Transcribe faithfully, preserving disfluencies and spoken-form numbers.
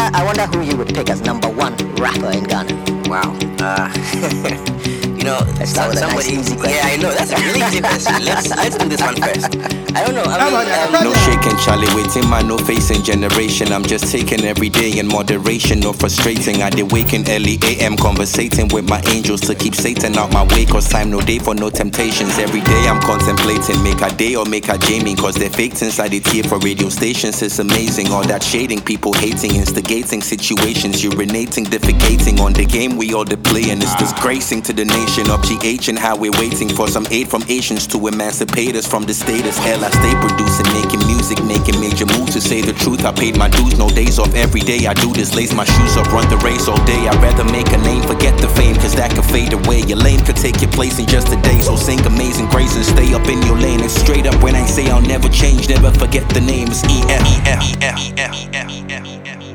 wonder, I wonder who you would pick as number one rapper in Ghana. Wow. Uh, you know, Let's start with a somebody. nice, easy question. Yeah, I know. That's a really easy question. Let's let's do this one first. I don't know. I mean, um, No shaking, Charlie, waiting, man, no facing generation. I'm just taking every day in moderation, no frustrating. I did waking early A M, conversating with my angels to keep Satan out my way. Cause time no day for no temptations. Every day I'm contemplating, make a day or make a Jamie. Cause they're faked inside it here for radio stations. It's amazing, all that shading, people hating, instigating situations, urinating, defecating on the game we all play. And it's disgracing to the nation of G H and how we're waiting for some aid from Asians to emancipate us from the status. Hell, I stay producing, making music, making major moves. To say the truth, I paid my dues, no days off. Every day I do this, lace my shoes up, run the race all day. I'd rather make a name, forget the fame, cause that could fade away. Your lane could take your place in just a day. So sing Amazing Grace and stay up in your lane. It's straight up when I say I'll never change, never forget the name. It's E F E F E F E F E F E F.